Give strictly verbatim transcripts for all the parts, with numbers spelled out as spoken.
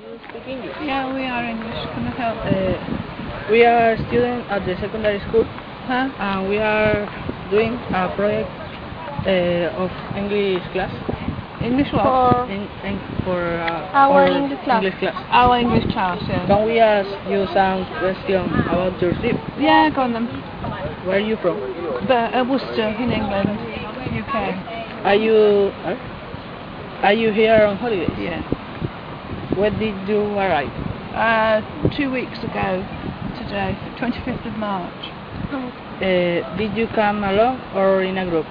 you speak English? Yeah, we are English. Can I help? Uh, we are students at the secondary school, Huh? and we are doing a project uh, of English class. English what? For In, in, for uh, our our English class. English class. Our English class, yeah. Can we ask you some questions about your trip? Yeah, go on then. Where are you from? But, uh, Worcester, in England, U K. Are you uh, are you here on holidays? Yeah. When did you arrive? Uh, two weeks ago today, twenty-fifth of March. Uh, did you come alone or in a group?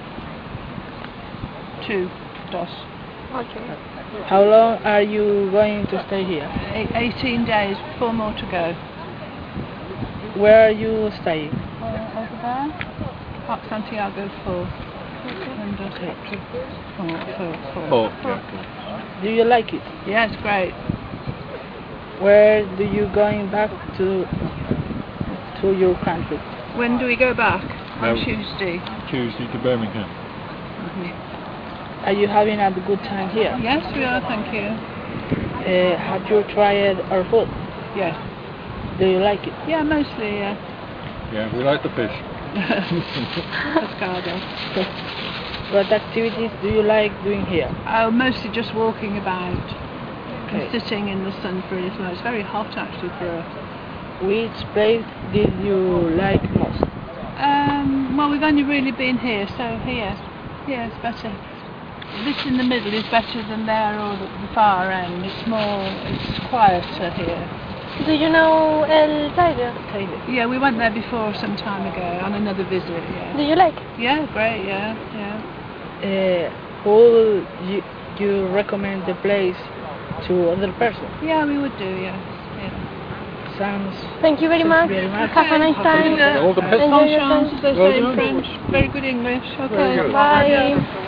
Two, dos. Okay. How long are you going to stay here? Eight, eighteen days, four more to go. Where are you staying? Uh, over there, Park Santiago four. And uh, Okay. four, four, four. Oh, yeah. Do you like it? Yeah, it's great. Where do you going back to to your country? When do we go back? No. On Tuesday. Tuesday to Birmingham. Mm-hmm. Are you having a good time here? Yes, we are, thank you. Uh, have you tried our food? Yes. Do you like it? Yeah, mostly, yeah. Yeah, we like the fish. Pescado. What activities do you like doing here? Oh, mostly just walking about Okay. and sitting in the sun for a little while. It's very hot actually for us. Which place did you like most? Um, well, we've only really been here, so here. Here is better. This in the middle is better than there or the, the far end. It's more, it's quieter here. Do you know El Tiger? Yeah, we went there before some time ago on another visit, yeah. Do you like? Yeah, great, yeah, yeah. Uh, who you, you recommend the place to other person? Yeah, we would do, yes. Yeah. Sounds. Thank you very Thank much. you very much. Have a nice time. Okay. All the best. Enjoy your Bonne chance, time. as they Well say in done. French. Very good English. Okay. Very good. Bye.